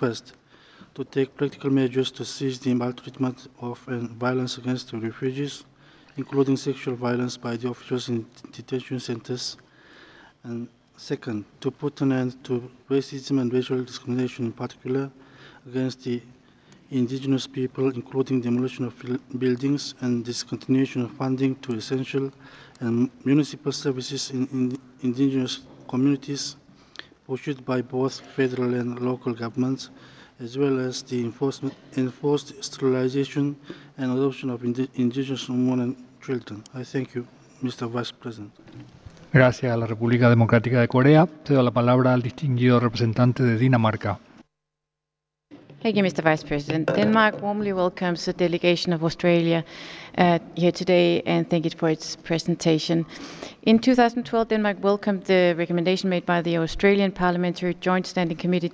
First, to take practical measures to cease the maltreatment of and violence against the refugees, including sexual violence by the officials in detention centers. And second, to put an end to racism and racial discrimination, in particular against the indigenous people, including demolition of buildings and discontinuation of funding to essential and municipal services in indigenous communities, pursued by both federal and local governments, as well as the enforced sterilization and adoption of indigenous women and children. I thank you, Mr. Vice President. Gracias a la República Democrática de Corea. Cedo la palabra al distinguido representante de Dinamarca. Thank you, Mr. Vice President. Denmark warmly welcomes the delegation of Australia here today and thank it for its presentation. In 2012, Denmark welcomed the recommendation made by the Australian Parliamentary Joint Standing Committee